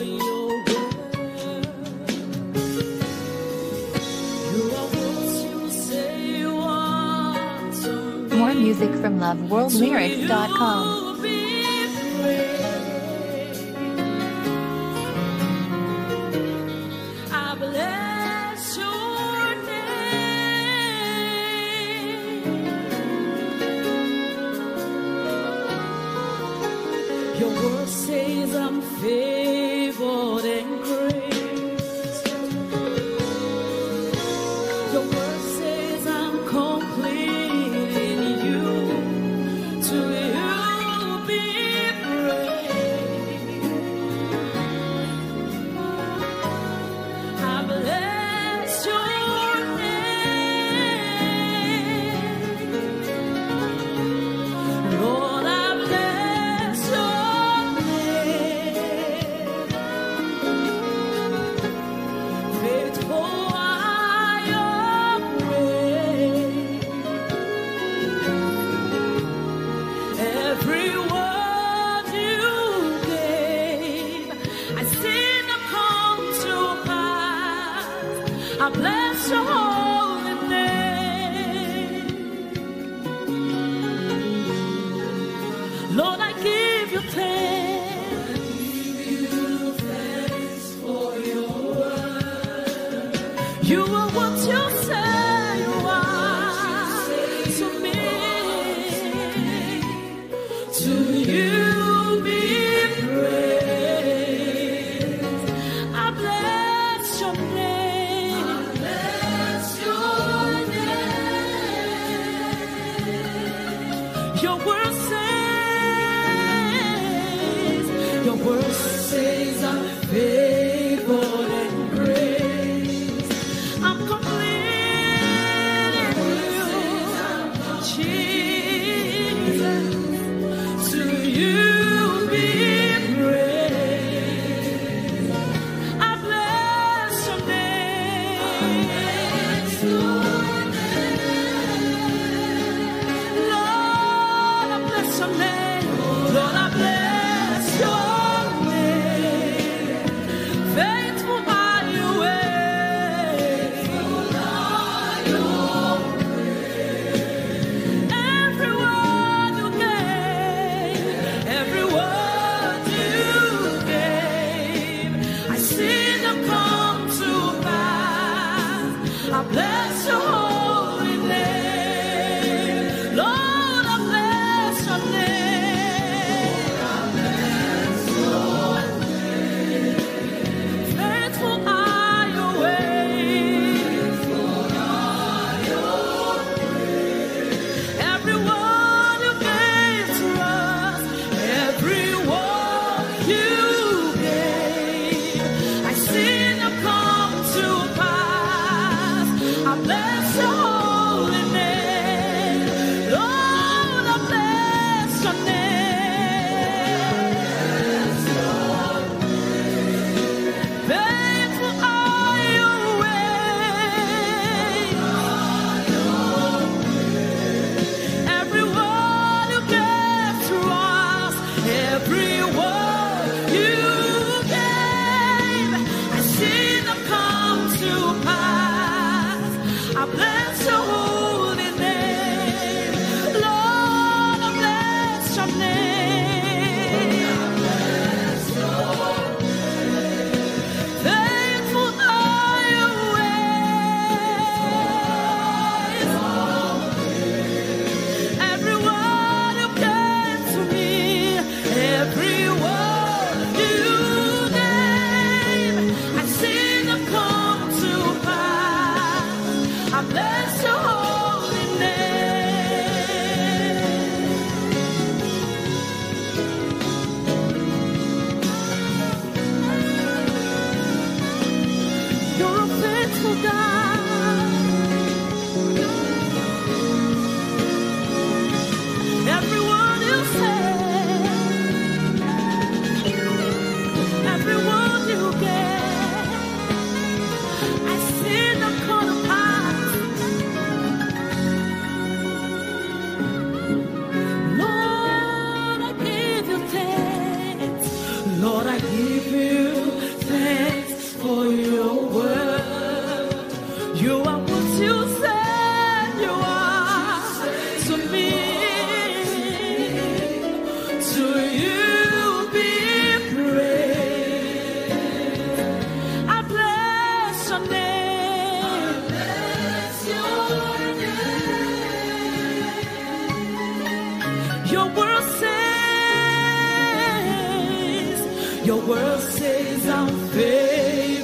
More music from loveworldlyrics.com. Your word says I'm favored and graced. Your word says I'm complete in you. To you be praised. I bless your name. Lord, I bless your faithful are your ways. Every word you gave, I see them come to pass. I bless your holy name. Lord, I give you thanks for your word. You are what you say you are to me. To you be praised. I bless your name. I bless your name. Your word says I'm favored and graced. I'm complete in you, Jesus. To you be praised. I bless your name. Lord, I bless your name. Lord, I bless your name. Faithful are your ways. Every word you gave, every word you gave, I see them come to pass. I bless your holy name. Lord, I bless your name. Faithful are your ways. Every word you gave to us, every word you gave, I see them come to pass. I bless your holy name. Lord, I bless your name. Faithful are your ways. Every word you gave to us, every word you gave, I see them come to pass. I bless your holy name. Lord, I bless your name. Faithful are your ways. Every word you gave to me, every word you gave, I see them come to pass. I bless your holy name. You're a faithful God. Every word you said, every word you gave, I see them come to pass. Lord, I give you thanks. Lord, I give you thanks for your word. You are what you said you are to me. To you be praised. I bless your name. Your word says I'm faithful.